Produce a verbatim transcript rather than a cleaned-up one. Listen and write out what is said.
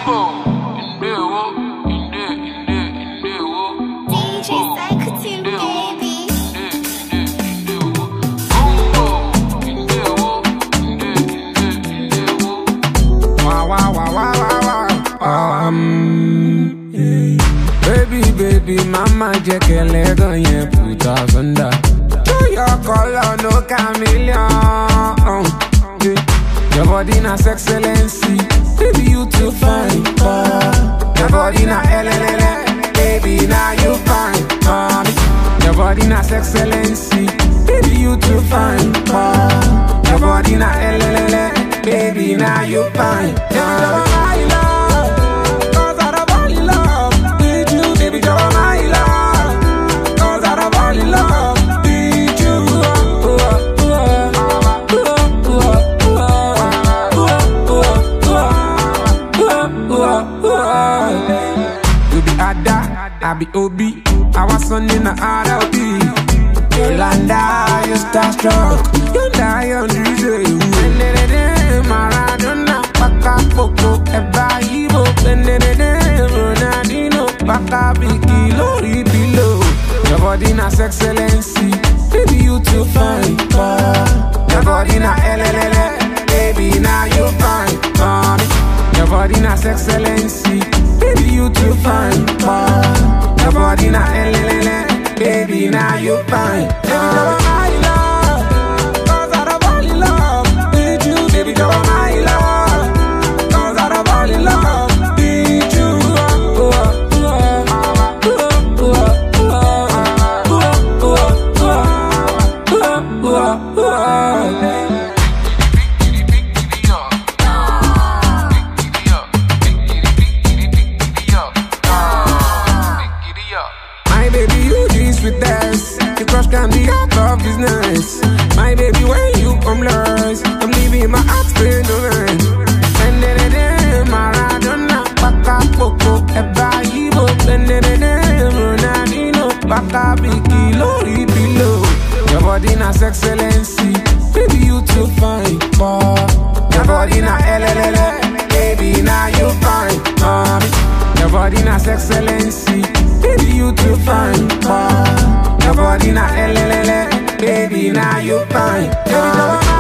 Mama jẹ́ kẹlẹ́ gan yẹn put us under. Show your color, no chameleon. Your body na excellency, baby you too fine. Uh, your body na L L L, baby now you fine. Uh, your body na excellency, baby you too fine. Uh, your body na L L L, baby now you fine. Uh, I be O B, I was son in the R L B. Yolanda, you starstruck, you die on Tuesday. Maradona, Baka Poco, Eba Ibo, Ronaldinho, Baka Biki, Lori below. Your body na excellency, baby you too fine. Uh, your body na L L L, baby now you fine. Uh, your body na excellency, baby you too fine. Uh, your body na L L L, baby now you fine. Uh, my love, cause I don't fall in love with you, baby, you're my love. Cause I don't fall in love with you. My baby, you this with us. Your crush can be out of business. My baby, when you come last, I'm leaving my heart straight away. And then then Maradona, Baka Poco, Eba Ibo, and then then Ronaldinho, Baka Biki, Lori below. Your body na excellency, baby you too fine. Uh, your body na L L L, baby now you fine. Uh, your body na excellency, baby you too fine. Uh, your body na L L L, baby now you fine. Uh,